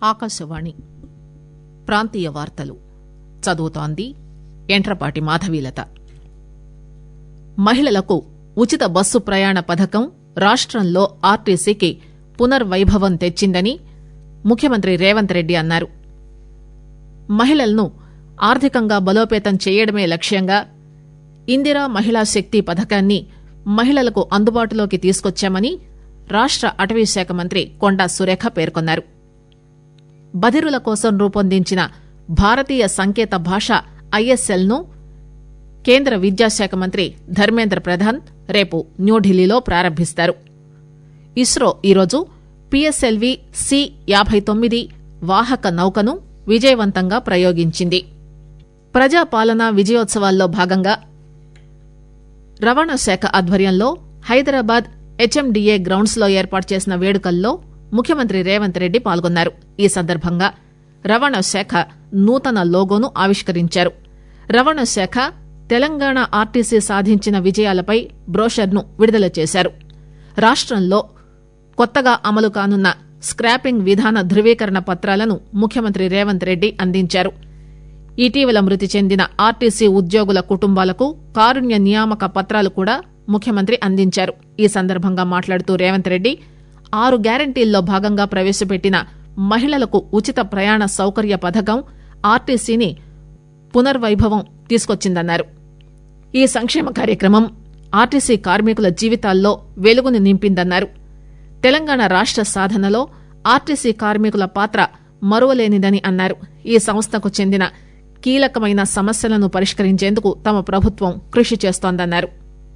ఆకాశవాణి ప్రాంతీయ వార్తలు చదువుతోంది ఎంట్రపాటి మాధవీలత. మహిళలకు ఉచిత బస్సు ప్రయాణ పథకం రాష్టంలో ఆర్టీసీకి పునర్వైభవం తెచ్చిందని ముఖ్యమంత్రి రేవంత్ రెడ్డి అన్నారు. మహిళలను ఆర్థికంగా బలోపేతం చేయడమే లక్ష్యంగా ఇందిరా మహిళా శక్తి పథకాన్ని మహిళలకు అందుబాటులోకి తీసుకొచ్చామని రాష్ట అటవీశాఖ మంత్రి కొండా సురేఖ పేర్కొన్నారు. బధిరుల కోసం రూపొందించిన భారతీయ సంకేత భాష ఐఎస్ఎల్ ను కేంద్ర విద్యాశాఖ మంత్రి ధర్మేంద్ర ప్రధాన్ రేపు న్యూఢిల్లీలో ప్రారంభిస్తారు. ఇస్రో ఈరోజు పిఎస్ఎల్వి C-59 వాహక నౌకను విజయవంతంగా ప్రయోగించింది. ప్రజాపాలనా విజయోత్సవాల్లో భాగంగా రవాణా శాఖ ఆధ్వర్యంలో హైదరాబాద్ HMDA గ్రౌండ్స్ లో ఏర్పాటు చేసిన వేడుకల్లో ముఖ్యమంత్రి రేవంత్ రెడ్డి పాల్గొన్నారు. ఈ సందర్భంగా రవాణా శాఖ నూతన లోగోను ఆవిష్కరించారు. రవాణా శాఖ తెలంగాణ ఆర్టీసీ సాధించిన విజయాలపై బ్రోషర్ను విడుదల చేశారు. రాష్టంలో కొత్తగా అమలు కానున్న స్క్రాపింగ్ విధాన ధృవీకరణ పత్రాలను ముఖ్యమంత్రి రేవంత్ రెడ్డి అందించారు. ఇటీవల మృతి చెందిన ఆర్టీసీ ఉద్యోగుల కుటుంబాలకు కారుణ్య నియామక పత్రాలు కూడా ముఖ్యమంత్రి అందించారు. ఈ సందర్భంగా మాట్లాడుతూ రేవంత్ రెడ్డి 6 గ్యారంటీల్లో భాగంగా ప్రవేశపెట్టిన మహిళలకు ఉచిత ప్రయాణ సౌకర్య పథకం ఆర్టీసీని పునర్వైభవం తీసుకొచ్చిందన్నారు. ఈ సంక్షేమ కార్యక్రమం ఆర్టీసీ కార్మికుల జీవితాల్లో వెలుగును నింపిందన్నారు. తెలంగాణ రాష్ట సాధనలో ఆర్టీసీ కార్మికుల పాత్ర మరువలేనిదని అన్నారు. ఈ సంస్థకు చెందిన కీలకమైన సమస్యలను పరిష్కరించేందుకు తమ ప్రభుత్వం కృషి చేస్తోందన్నారు.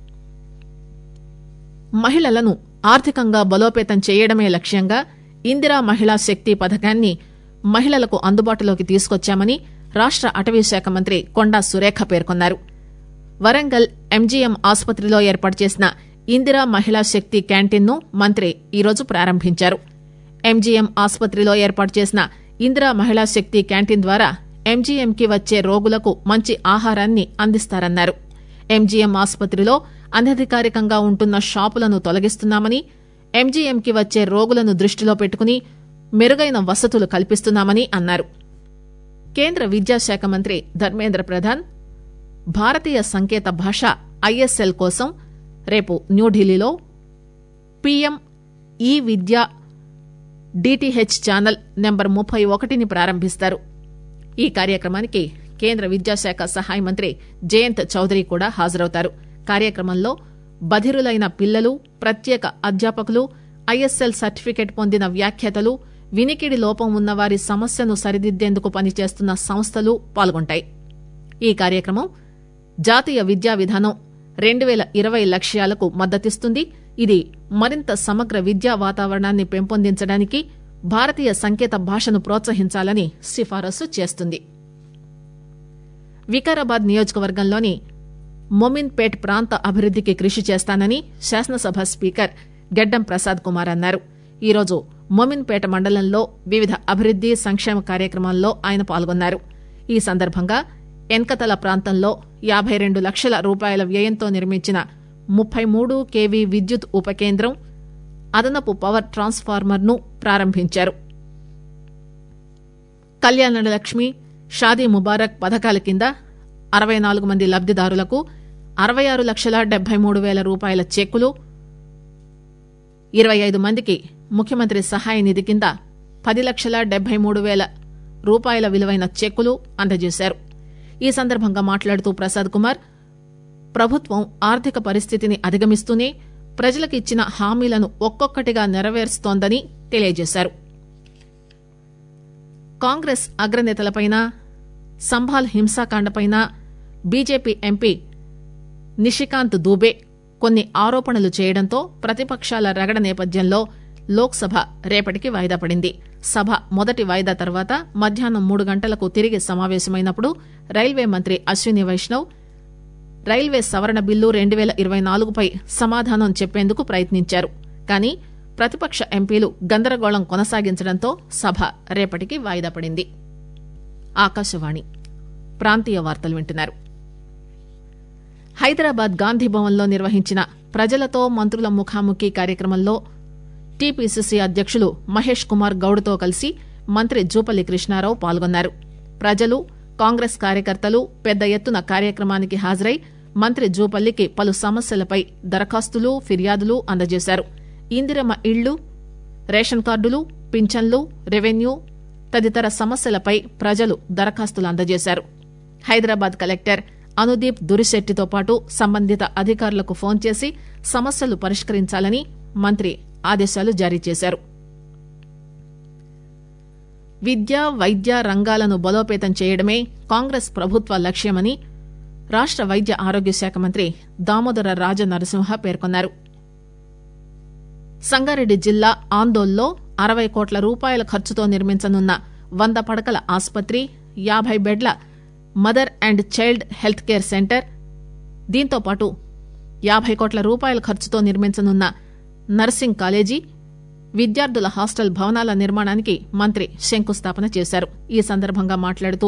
మహిళలను ఆర్థికంగా బలోపేతం చేయడమే లక్ష్యంగా ఇందిరా మహిళా శక్తి పథకాన్ని మహిళలకు అందుబాటులోకి తీసుకొచ్చామని రాష్ట అటవీశాఖ మంత్రి కొండా సురేఖ పేర్కొన్నారు. వరంగల్ MGM ఆసుపత్రిలో ఏర్పాటు చేసిన ఇందిరా మహిళా శక్తి క్యాంటీన్ను మంత్రి ఈరోజు ప్రారంభించారు. MGM ఆసుపత్రిలో ఏర్పాటు చేసిన ఇందిరా మహిళా శక్తి క్యాంటీన్ ద్వారా MGMకి వచ్చే రోగులకు మంచి ఆహారాన్ని అందిస్తారన్నారు. MGM ఆసుపత్రిలో అనధికారికంగా ఉంటున్న షాపులను తొలగిస్తున్నామని, MGMకి వచ్చే రోగులను దృష్టిలో పెట్టుకుని మెరుగైన వసతులు కల్పిస్తున్నామని అన్నారు. కేంద్ర విద్యాశాఖ మంత్రి ధర్మేంద్ర ప్రధాన్ భారతీయ సంకేత భాష ISL కోసం రేపు న్యూఢిల్లీలో PM ఈ-విద్య DTH ఛానల్ నెంబర్ 31ని ప్రారంభిస్తారు. ఈ కార్యక్రమానికి కేంద్ర విద్యాశాఖ సహాయ మంత్రి జయంత్ చౌదరి కూడా హాజరవుతారు. కార్యక్రమంలో బధిరులైన పిల్లలు, ప్రత్యేక అధ్యాపకులు, ISL సర్టిఫికెట్ పొందిన వ్యాఖ్యాతలు, వినికిడి లోపం ఉన్నవారి సమస్యను సరిదిద్దేందుకు పనిచేస్తున్న సంస్థలు పాల్గొంటాయి. ఈ కార్యక్రమం జాతీయ విద్యా విధానం 2020 లక్ష్యాలకు మద్దతిస్తుంది. ఇది మరింత సమగ్ర విద్యా వాతావరణాన్ని పెంపొందించడానికి భారతీయ సంకేత భాషను ప్రోత్సహించాలని సిఫారసు చేస్తుంది. వికారాబాద్ నియోజకవర్గంలోని మొమిన్పేట్ ప్రాంత అభివృద్దికి కృషి చేస్తానని శాసనసభ స్పీకర్ గెడ్డం ప్రసాద్ కుమార్ అన్నారు. ఈరోజు మొమిన్పేట మండలంలో వివిధ అభివృద్ది సంక్షేమ కార్యక్రమాల్లో ఆయన పాల్గొన్నారు. ఈ సందర్భంగా ఎన్కతల ప్రాంతంలో 52 లక్షల రూపాయల వ్యయంతో నిర్మించిన 33 kV విద్యుత్ ఉపకేంద్రం, అదనపు పవర్ ట్రాన్స్ఫార్మర్ ను ప్రారంభించారు. కళ్యాణలక్ష్మి, షాదీ ముబారక్ పథకాల కింద 64 మంది లబ్దిదారులకు 66,73,000 రూపాయల చెక్కులు, 25 మందికి ముఖ్యమంత్రి సహాయ నిధి కింద 10,73,000 రూపాయల విలువైన చెక్కులు అందజేశారు. ఈ సందర్భంగా మాట్లాడుతూ ప్రసాద్ కుమార్ ప్రభుత్వం ఆర్థిక పరిస్థితిని అధిగమిస్తూనే ప్రజలకు ఇచ్చిన హామీలను ఒక్కొక్కటిగా నెరవేరుస్తోందని తెలియజేశారు. కాంగ్రెస్ అగ్రనేతలపైన, సంభాల్ హింసాకాండపైన బీజేపీ ఎంపీ నిషికాంత్ దూబే కొన్ని ఆరోపణలు చేయడంతో ప్రతిపక్షాల రగడ నేపథ్యంలో లోక్సభ రేపటికి వాయిదా పడింది. సభ మొదటి వాయిదా తర్వాత మధ్యాహ్నం 3 గంటలకు తిరిగి సమావేశమైనప్పుడు రైల్వే మంత్రి అశ్విని వైష్ణవ్ రైల్వే సవరణ బిల్లు 2024పై సమాధానం చెప్పేందుకు ప్రయత్నించారు. కానీ ప్రతిపక్ష ఎంపీలు గందరగోళం కొనసాగించడంతో సభ రేపటికి వాయిదా పడింది. ఆకాశవాణి ప్రాంతీయ వార్తలు వింటున్నారు. హైదరాబాద్ గాంధీభవన్లో నిర్వహించిన ప్రజలతో మంత్రుల ముఖాముఖి కార్యక్రమంలో టీపీసీసీ అధ్యక్షులు మహేష్ కుమార్ గౌడ్తో కలిసి మంత్రి జూపల్లి కృష్ణారావు పాల్గొన్నారు. ప్రజలు, కాంగ్రెస్ కార్యకర్తలు పెద్ద ఎత్తున కార్యక్రమానికి హాజరై మంత్రి జూపల్లికి పలు సమస్యలపై దరఖాస్తులు, ఫిర్యాదులు అందజేశారు. ఇందిరమ్మ ఇళ్లు, రేషన్ కార్డులు, పింఛన్లు, రెవెన్యూ తదితర సమస్యలపై ప్రజలు దరఖాస్తులు అందజేశారు. హైదరాబాద్ కలెక్టర్ అనుదీప్ దురిశెట్టితో పాటు సంబంధిత అధికారులకు ఫోన్ చేసి సమస్యలు పరిష్కరించాలని మంత్రి ఆదేశాలు జారీ చేశారు. విద్య, వైద్య రంగాలను బలోపేతం చేయడమే కాంగ్రెస్ ప్రభుత్వ లక్ష్యమని రాష్ట వైద్య ఆరోగ్య శాఖ మంత్రి దామోదర రాజనరసింహ పేర్కొన్నారు. సంగారెడ్డి జిల్లా ఆందోల్లో 60 కోట్ల రూపాయల ఖర్చుతో నిర్మించనున్న 100 పడకల ఆసుపత్రి, 50 బెడ్ల mother and child health care centre, దీంతోపాటు 50 కోట్ల రూపాయల ఖర్చుతో నిర్మించనున్న నర్సింగ్ కాలేజీ, విద్యార్థుల హాస్టల్ భవనాల నిర్మాణానికి మంత్రి శంకుస్థాపన చేశారు. ఈ సందర్భంగా మాట్లాడుతూ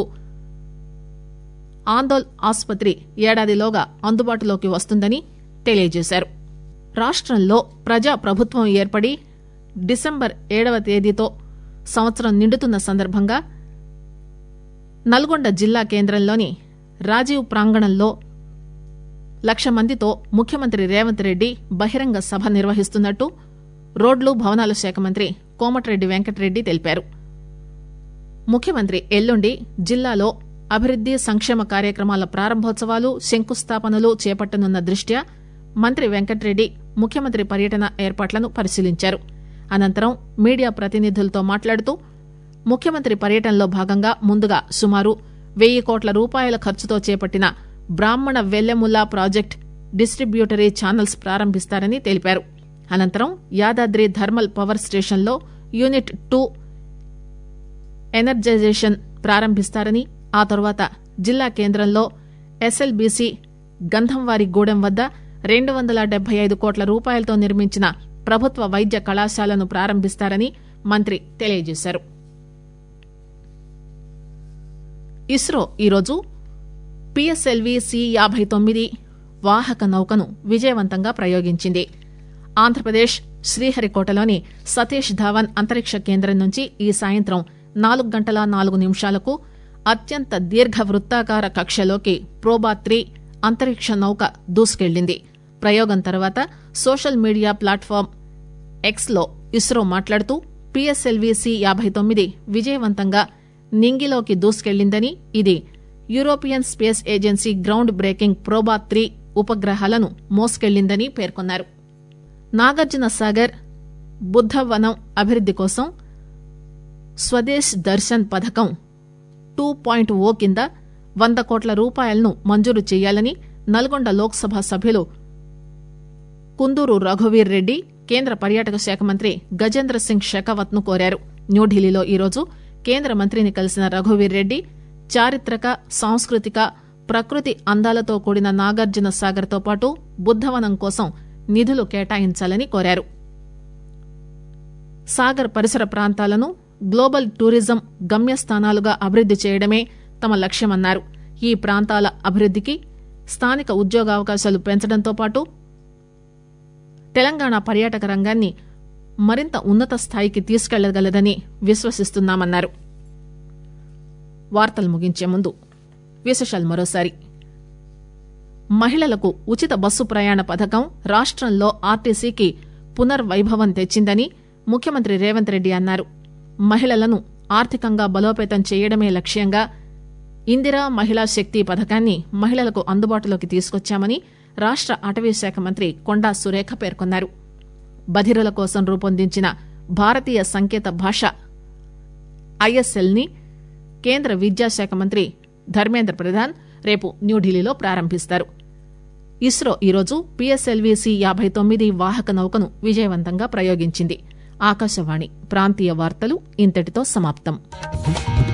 ఆందోల్ ఆసుపత్రి ఏడాదిలోగా అందుబాటులోకి వస్తుందని తెలియజేశారు. రాష్టంలో ప్రజా ప్రభుత్వం ఏర్పడి డిసెంబర్ 7వ తేదీతో సంవత్సరం నిండుతున్న సందర్భంగా నల్గొండ జిల్లా కేంద్రంలోని రాజీవ్ ప్రాంగణంలో 1,00,000 మందితో ముఖ్యమంత్రి రేవంత్ రెడ్డి బహిరంగ సభ నిర్వహిస్తున్నట్టు రోడ్లు, భవనాల శాఖ మంత్రి కోమటిరెడ్డి వెంకటరెడ్డి తెలిపారు. ముఖ్యమంత్రి ఎల్లుండి జిల్లాలో అభివృద్ది, సంక్షేమ కార్యక్రమాల ప్రారంభోత్సవాలు, శంకుస్థాపనలు చేపట్టనున్న దృష్ట్యా మంత్రి వెంకటరెడ్డి ముఖ్యమంత్రి పర్యటన ఏర్పాట్లను పరిశీలించారు. అనంతరం మీడియా ప్రతినిధులతో మాట్లాడుతూ ముఖ్యమంత్రి పర్యటనలో భాగంగా ముందుగా సుమారు 1,000 కోట్ల రూపాయల ఖర్చుతో చేపట్టిన బ్రాహ్మణ వెల్లెముల్లా ప్రాజెక్టు డిస్టిబ్యూటరీ ఛానల్స్ ప్రారంభిస్తారని తెలిపారు. అనంతరం యాదాద్రి థర్మల్ పవర్ స్టేషన్లో యూనిట్ 2 ఎనర్జైజేషన్ ప్రారంభిస్తారని, ఆ తర్వాత జిల్లా కేంద్రంలో ఎస్ఎల్బీసీ గంధంవారిగూడెం వద్ద 275 కోట్ల రూపాయలతో నిర్మించిన ప్రభుత్వ వైద్య కళాశాలను ప్రారంభిస్తారని మంత్రి తెలియజేశారు. ఇస్రో ఈరోజు పిఎస్ఎల్వి C-59 వాహక నౌకను విజయవంతంగా ప్రయోగించింది. ఆంధ్రప్రదేశ్ శ్రీహరికోటలోని సతీష్ ధావన్ అంతరిక్ష కేంద్రం నుంచి ఈ సాయంత్రం 4 గంటల 4 నిమిషాలకు అత్యంత దీర్ఘ వృత్తాకార కక్షలోకి ప్రోబా-3 అంతరిక్ష నౌక దూసుకెళ్లింది. ప్రయోగం తర్వాత సోషల్ మీడియా ప్లాట్ఫామ్ ఎక్స్లో ఇస్రో మాట్లాడుతూ పిఎస్ఎల్వి C-59 విజయవంతంగా నింగిలోకి దూసుకెళ్లిందని, ఇది European space agency ground breaking ప్రోబా-3 ఉపగ్రహాలను మోసుకెళ్లిందని పేర్కొన్నారు. నాగార్జున సాగర్ బుద్ధవనం అభివృద్ది కోసం స్వదేశ్ దర్శన్ పథకం 2.0 కింద 100 కోట్ల రూపాయలను మంజూరు చేయాలని నల్గొండ లోక్సభ సభ్యులు కుందూరు రఘువీర్ రెడ్డి కేంద్ర పర్యాటక శాఖ మంత్రి గజేంద్ర సింగ్ షెకావత్ ను కోరారు. న్యూఢిల్లీలో ఈరోజు కేంద్ర మంత్రిని కలిసిన రఘువీర్ రెడ్డి చారిత్రక, సాంస్కృతిక, ప్రకృతి అందాలతో కూడిన నాగార్జున సాగర్ తో పాటు బుద్ధవనం కోసం నిధులు కేటాయించాలని కోరారు. సాగర్ పరిసర ప్రాంతాలను గ్లోబల్ టూరిజం గమ్యస్థానాలుగా అభివృద్ది చేయడమే తమ లక్ష్యమన్నారు. ఈ ప్రాంతాల అభివృద్దికి స్థానిక ఉద్యోగావకాశాలు పెంచడంతో పాటు తెలంగాణ పర్యాటక రంగాన్ని మరింత ఉన్నత స్థాయికి తీసుకెళ్లగలదని విశ్వసిస్తున్నామన్నారు. వార్తలు ముగించే ముందు విశేషాలు మరోసారి. మహిళలకు ఉచిత బస్సు ప్రయాణ పథకం రాష్టంలో ఆర్టీసీకి పునర్వైభవం తెచ్చిందని ముఖ్యమంత్రి రేవంత్ రెడ్డి అన్నారు. మహిళలను ఆర్థికంగా బలోపేతం చేయడమే లక్ష్యంగా ఇందిరా మహిళా శక్తి పథకాన్ని మహిళలకు అందుబాటులోకి తీసుకొచ్చామని రాష్ట అటవీశాఖ మంత్రి కొండా సురేఖ పేర్కొన్నారు. బధిరుల కోసం రూపొందించిన భారతీయ సంకేత భాష ISL-ని కేంద్ర విద్యాశాఖ మంత్రి ధర్మేంద్ర ప్రధాన్ రేపు న్యూఢిల్లీలో ప్రారంభిస్తారు. ఇస్రో ఈరోజు పిఎస్ఎల్వి C-59 వాహక నౌకను విజయవంతంగా ప్రయోగించింది. ఆకాశవాణి ప్రాంతీయ వార్తలు ఇంతటితో సమాప్తం.